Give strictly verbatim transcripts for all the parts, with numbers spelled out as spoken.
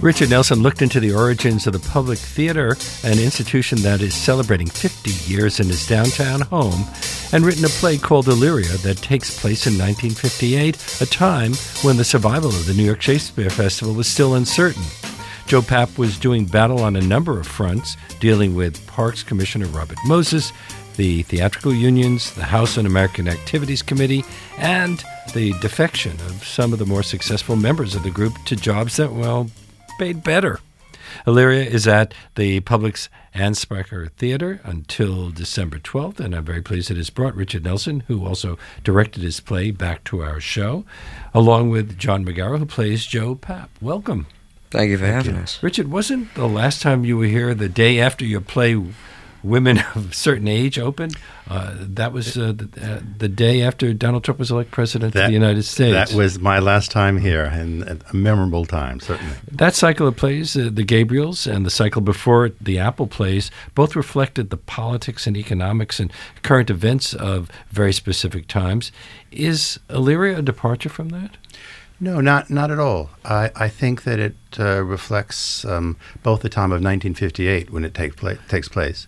Richard Nelson looked into the origins of the Public Theater, an institution that is celebrating fifty years in his downtown home, and written a play called Illyria that takes place in nineteen fifty-eight, a time when the survival of the New York Shakespeare Festival was still uncertain. Joe Papp was doing battle on a number of fronts, dealing with Parks Commissioner Robert Moses, the theatrical unions, the House Un-American Activities Committee, and the defection of some of the more successful members of the group to jobs that, well, paid better. Illyria is at the Publix Anspacher Theater until December twelfth, and I'm very pleased it has brought Richard Nelson, who also directed his play, back to our show, along with John Magaro, who plays Joe Papp. Welcome. Thank you for Thank having you. us. Richard, wasn't the last time you were here the day after your play Women of a Certain Age opened? Uh, that was uh, the, uh, the day after Donald Trump was elected president that, of the United States. That was my last time here, and a memorable time, certainly. That cycle of plays, uh, the Gabriels, and the cycle before it, the Apple plays, both reflected the politics and economics and current events of very specific times. Is Illyria a departure from that? No, not not at all. I, I think that it uh, reflects um, both the time of nineteen fifty-eight when it take pla- takes place,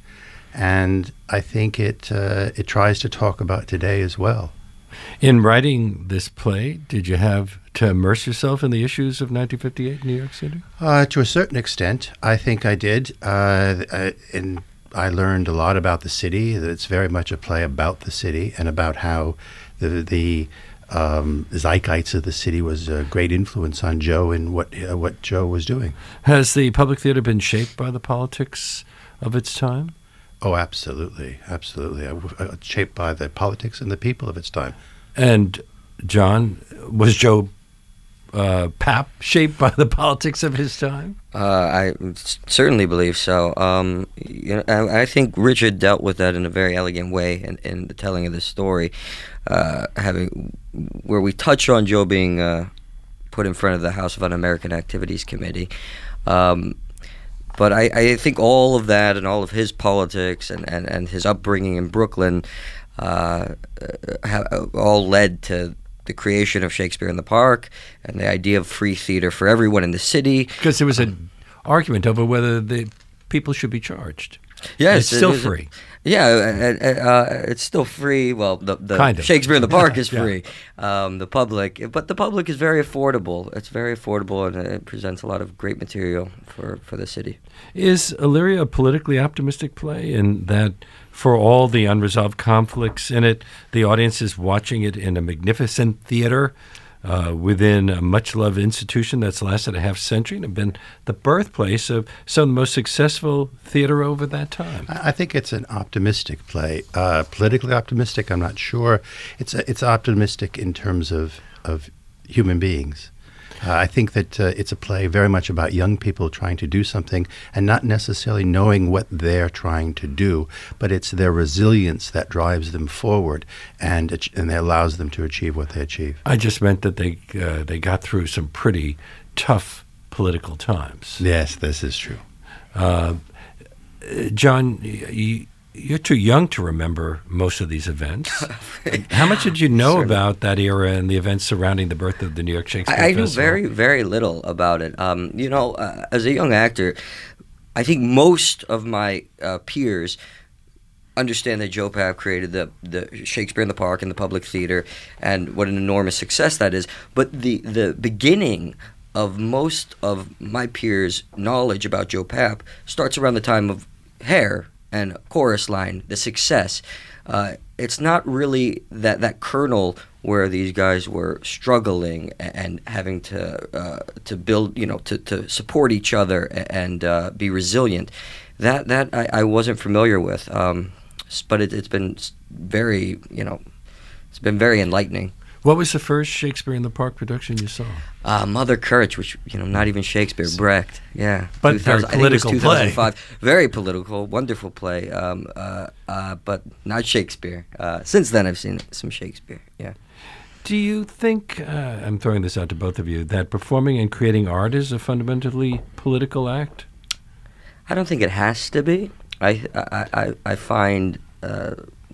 and I think it uh, it tries to talk about today as well. In writing this play, did you have to immerse yourself in the issues of nineteen fifty-eight in New York City? Uh, to a certain extent, I think I did. Uh, I, and I learned a lot about the city. It's very much a play about the city and about how the the um, zeitgeist of the city was a great influence on Joe and what uh, what Joe was doing. Has the Public Theater been shaped by the politics of its time? Oh, absolutely, absolutely. Uh, shaped by the politics and the people of its time. And John, was Joe uh, Papp shaped by the politics of his time? Uh, I certainly believe so. Um, you know, I, I think Richard dealt with that in a very elegant way in, in the telling of the story, uh, having where we touch on Joe being uh, put in front of the House of Un-American Activities Committee. Um, But I, I think all of that and all of his politics and, and, and his upbringing in Brooklyn uh, have all led to the creation of Shakespeare in the Park and the idea of free theater for everyone in the city. Because there was an argument over whether the people should be charged. Yes, it's still it, it, free. Yeah, uh, uh, it's still free. Well, the, the kind of. Shakespeare in the Park is yeah. free. Um, the public, but the public is very affordable. It's very affordable, and it presents a lot of great material for, for the city. Is Illyria a politically optimistic play in that for all the unresolved conflicts in it, the audience is watching it in a magnificent theater uh, within a much-loved institution that's lasted a half century and have been the birthplace of some of the most successful theater over that time? I think it's an optimistic play. Uh, politically optimistic, I'm not sure. It's a, it's optimistic in terms of, of human beings. Uh, I think that uh, it's a play very much about young people trying to do something and not necessarily knowing what they're trying to do, but it's their resilience that drives them forward and ach- and allows them to achieve what they achieve. I just meant that they uh, they got through some pretty tough political times. Yes, this is true. Uh, John, you, you're too young to remember most of these events. How much did you know Certainly. about that era and the events surrounding the birth of the New York Shakespeare I, I Festival? knew very, very little about it. Um, you know, uh, as a young actor, I think most of my uh, peers understand that Joe Papp created the, the Shakespeare in the Park and the Public Theater and what an enormous success that is. But the, the beginning of most of my peers' knowledge about Joe Papp starts around the time of Hair and Chorus Line, the success. Uh, it's not really that, that kernel where these guys were struggling and, and having to uh, to build, you know, to, to support each other and uh, be resilient. That that I, I wasn't familiar with, um, but it, it's been very, you know, it's been very enlightening. What was the first Shakespeare in the Park production you saw? Uh, Mother Courage, which, you know, not even Shakespeare, Brecht, yeah. But very political I think it was two thousand five. play. Very political, wonderful play, um, uh, uh, but not Shakespeare. Uh, since then, I've seen some Shakespeare, yeah. Do you think, uh, I'm throwing this out to both of you, that performing and creating art is a fundamentally political act? I don't think it has to be. I, I, I, I find... Uh,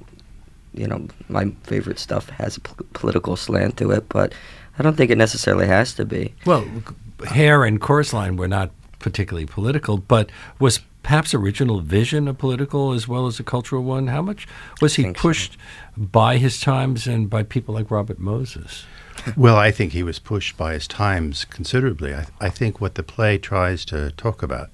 you know, my favorite stuff has a p- political slant to it, but I don't think it necessarily has to be. Well, Hare and Chorus Line were not particularly political, but was Pap's original vision a political as well as a cultural one? How much was he pushed so. by his times and by people like Robert Moses? Well, I think he was pushed by his times considerably. I, I think what the play tries to talk about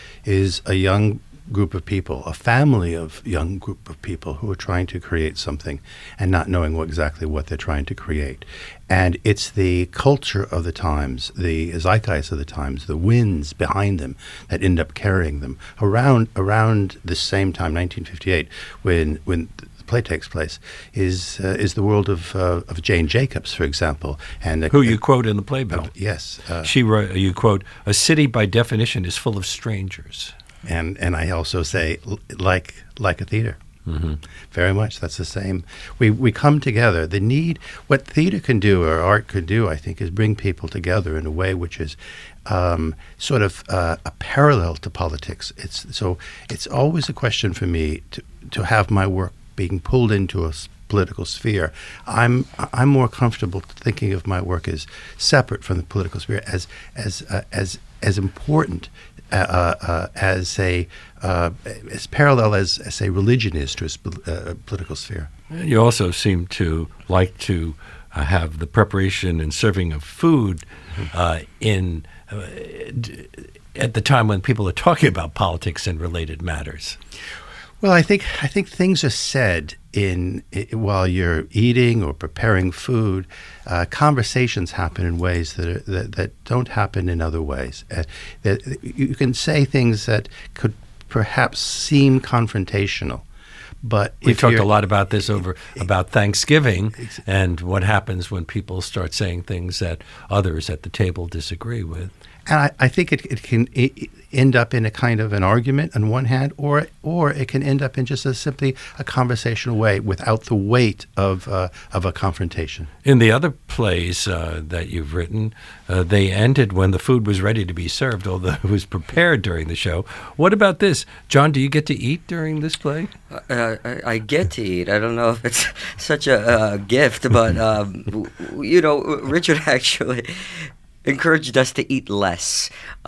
is a young group of people, a family of young group of people who are trying to create something and not knowing what, exactly what they're trying to create. And it's the culture of the times, the zeitgeist of the times, the winds behind them that end up carrying them. Around around the same time, nineteen fifty-eight, when when the play takes place, is uh, is the world of uh, of Jane Jacobs, for example, and uh, who you quote in the playbill. Uh, yes, uh, she wrote. You quote, "A city by definition is full of strangers." And and I also say, like like a theater, mm-hmm. very much. That's the same. We we come together. The need, what theater can do or art could do, I think, is bring people together in a way which is um, sort of uh, a parallel to politics. It's so it's always a question for me to to have my work being pulled into a political sphere. I'm I'm more comfortable thinking of my work as separate from the political sphere, as as uh, as as important. Uh, uh, as a uh, as parallel as, as a religion is to a uh, political sphere. You also seem to like to uh, have the preparation and serving of food uh, in uh, d- at the time when people are talking about politics and related matters. Well, I think I think things are said in, in while you're eating or preparing food. Uh, conversations happen in ways that, are, that that don't happen in other ways. Uh, that you can say things that could perhaps seem confrontational, but we've talked a lot about this over about Thanksgiving and what happens when people start saying things that others at the table disagree with. And I, I think it, it can it end up in a kind of an argument on one hand, or or it can end up in just a simply a conversational way without the weight of uh, of a confrontation. In the other plays uh, that you've written, uh, they ended when the food was ready to be served, although it was prepared during the show. What about this? John, do you get to eat during this play? Uh, I, I get to eat. I don't know if it's such a uh, gift, but, um, you know, Richard actually encouraged us to eat less.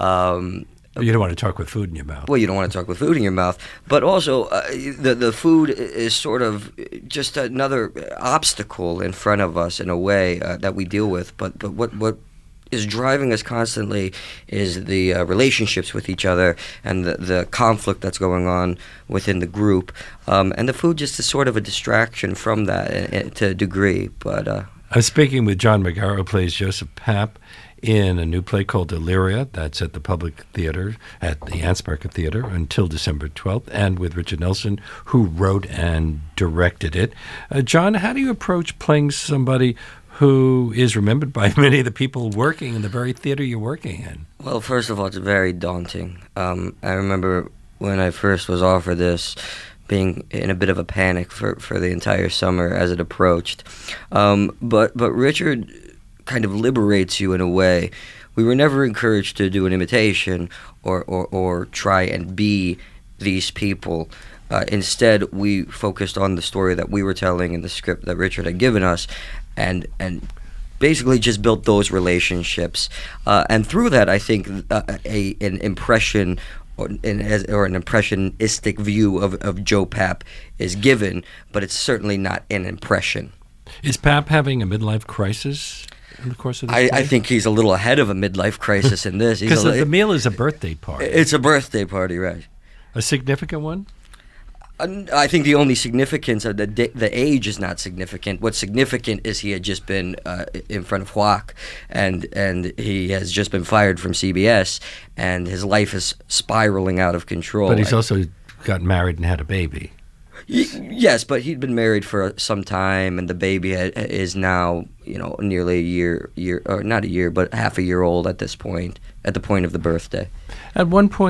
Um, you don't want to talk with food in your mouth. Well, you don't want to talk with food in your mouth, but also uh, the the food is sort of just another obstacle in front of us in a way uh, that we deal with. But but what what is driving us constantly is the uh, relationships with each other and the the conflict that's going on within the group. Um, and the food just is sort of a distraction from that uh, to a degree. But uh, I'm speaking with John Magaro, who plays Joseph Papp in a new play called Deliria that's at the Public Theater, at the Ansparker Theater until December twelfth, and with Richard Nelson, who wrote and directed it. Uh, John, how do you approach playing somebody who is remembered by many of the people working in the very theater you're working in? Well, first of all, it's very daunting. Um, I remember when I first was offered this, being in a bit of a panic for, for the entire summer as it approached. Um, but but Richard kind of liberates you in a way. We were never encouraged to do an imitation or, or, or try and be these people. Uh, instead, we focused on the story that we were telling in the script that Richard had given us, and and basically just built those relationships. Uh, and through that, I think uh, a an impression or an, or an impressionistic view of, of Joe Papp is given, but it's certainly not an impression. Is Papp having a midlife crisis in the course of this I, play? I think he's a little ahead of a midlife crisis in this. Because the, the meal is a birthday party. It's a birthday party, right? A significant one? I think the only significance of the the age is not significant. What's significant is he had just been uh, in front of Huac, and and he has just been fired from C B S, and his life is spiraling out of control. But he's also got married and had a baby. Y- yes, but he'd been married for some time, and the baby ha- is now, you know, nearly a year, year or not a year, but half a year old at this point, at the point of the birthday. At one point,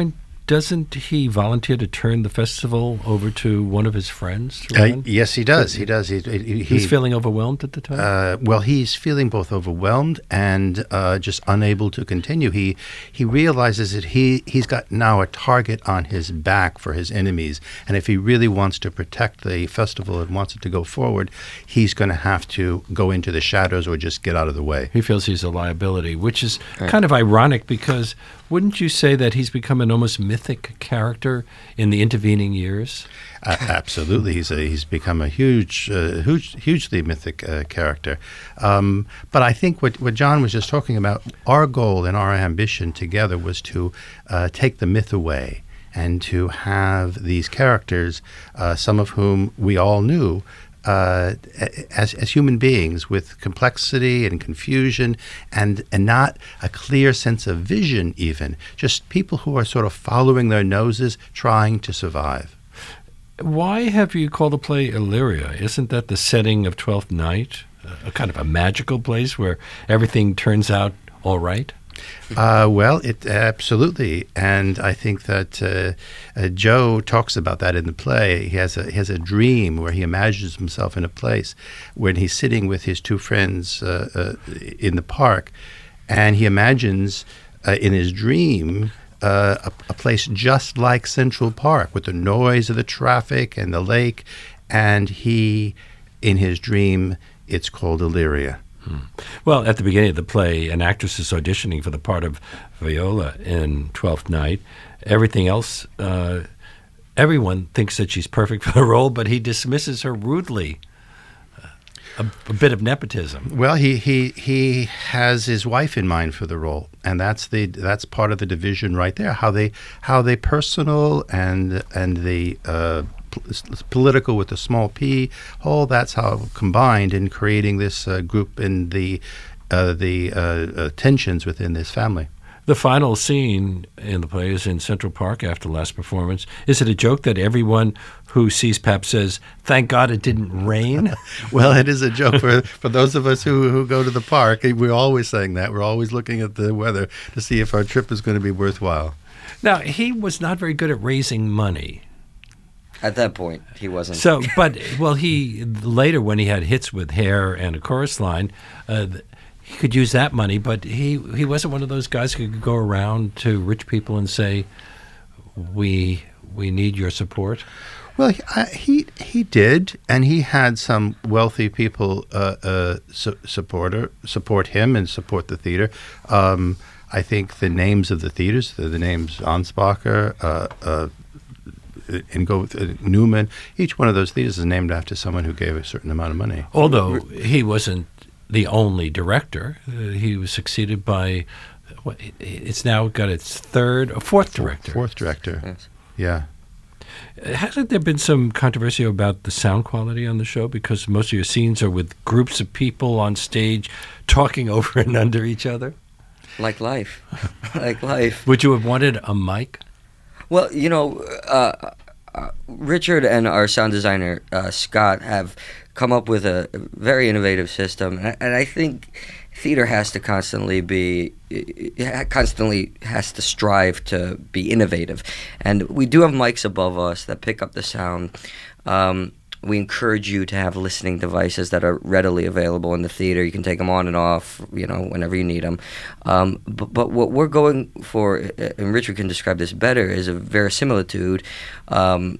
doesn't he volunteer to turn the festival over to one of his friends? to Uh, run? yes, he does. He does. He, he, He's he- feeling overwhelmed at the time? Uh, well, he's feeling both overwhelmed and uh, just unable to continue. He he realizes that he he's got now a target on his back for his enemies, and if he really wants to protect the festival and wants it to go forward, he's going to have to go into the shadows or just get out of the way. He feels he's a liability, which is kind of ironic because wouldn't you say that he's become an almost mythic character in the intervening years? Uh, absolutely, he's a, he's become a huge, uh, huge, hugely mythic uh, character. Um, but I think what what John was just talking about, our goal and our ambition together was to uh, take the myth away and to have these characters, uh, some of whom we all knew. Uh, as as human beings with complexity and confusion and and not a clear sense of vision, even just people who are sort of following their noses, trying to survive. Why have you called the play Illyria? Isn't that the setting of Twelfth Night, a kind of a magical place where everything turns out all right? Uh, well, it absolutely, and I think that uh, uh, Joe talks about that in the play. He has a he has a dream where he imagines himself in a place when he's sitting with his two friends uh, uh, in the park, and he imagines uh, in his dream uh, a, a place just like Central Park with the noise of the traffic and the lake, and he, in his dream, it's called Illyria. Hmm. Well, at the beginning of the play, an actress is auditioning for the part of Viola in Twelfth Night. Everything else, uh, everyone thinks that she's perfect for the role, but he dismisses her rudely. A, a bit of nepotism. Well, he, he he has his wife in mind for the role, and that's the that's part of the division right there. How they how they personal and and the uh, political with the small p, all that's how combined in creating this uh, group and the uh, the uh, uh, tensions within this family. The final scene in the play is in Central Park after the last performance. Is it a joke that everyone who sees Pap says, "Thank God it didn't rain"? Well, it is a joke for, for those of us who, who go to the park. We're always saying that. We're always looking at the weather to see if our trip is going to be worthwhile. Now, he was not very good at raising money. At that point, he wasn't. So, but, well, he, later when he had hits with Hair and a chorus line, uh, he could use that money, but he, he wasn't one of those guys who could go around to rich people and say, we we need your support. Well, he I, he, he did, and he had some wealthy people uh, uh, su- supporter support him and support the theater. Um, I think the names of the theaters, the, the names Ansbacher, uh, uh, and go with, uh, Newman, each one of those theaters is named after someone who gave a certain amount of money. Although he wasn't the only director. Uh, he was succeeded by, what, it's now got its third or fourth director. Fourth director, Yes. yeah. Hasn't there been some controversy about the sound quality on the show? Because most of your scenes are with groups of people on stage talking over and under each other. Like life. Like life. Would you have wanted a mic? Well, you know, uh, uh, Richard and our sound designer, uh, Scott, have come up with a very innovative system. And I, and I think theater has to constantly be, it constantly has to strive to be innovative. And we do have mics above us that pick up the sound. Um, we encourage you to have listening devices that are readily available in the theater. You can take them on and off, you know, whenever you need them. Um, but, but what we're going for, and Richard can describe this better, is a verisimilitude, um,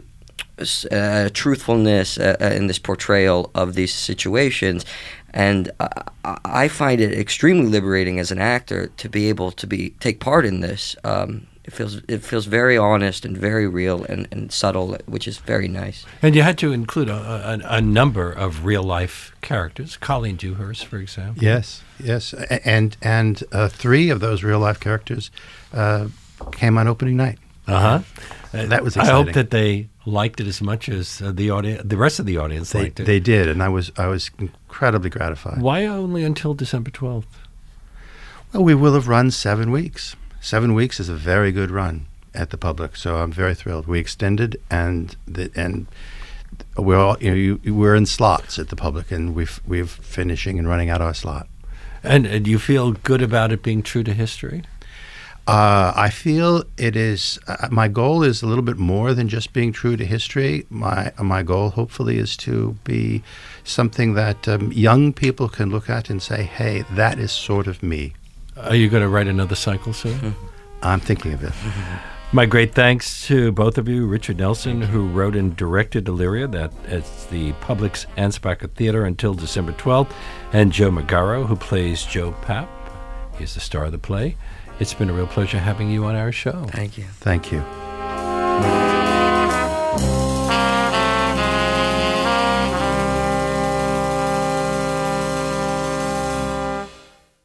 uh, truthfulness uh, in this portrayal of these situations. And I, I find it extremely liberating as an actor to be able to be take part in this. Um, It feels it feels very honest and very real and, and subtle, which is very nice. And you had to include a, a, a number of real-life characters. Colleen Dewhurst, for example. Yes, yes. A- And, and uh, three of those real-life characters uh, came on opening night. Uh-huh. That was I hope exciting. that they liked it as much as uh, the audience, the rest of the audience They, liked it. they did, and I was I was incredibly gratified. Why only until December twelfth? Well, we will have run seven weeks. Seven weeks is a very good run at the public, so I'm very thrilled. We extended, and the, and we're all, you know you, we're in slots at the public, and we've we're finishing and running out our slot. And, and do you feel good about it being true to history? Uh, I feel it is, uh, my goal is a little bit more than just being true to history. My my goal, hopefully, is to be something that um, young people can look at and say, hey, that is sort of me. Are you going to write another cycle soon? I'm thinking of it. My great thanks to both of you. Richard Nelson, who wrote and directed Illyria, that it's the Publix Ansbacher Theater until December twelfth, and Joe Magaro, who plays Joe Papp. He's the star of the play. It's been a real pleasure having you on our show. Thank you. Thank you.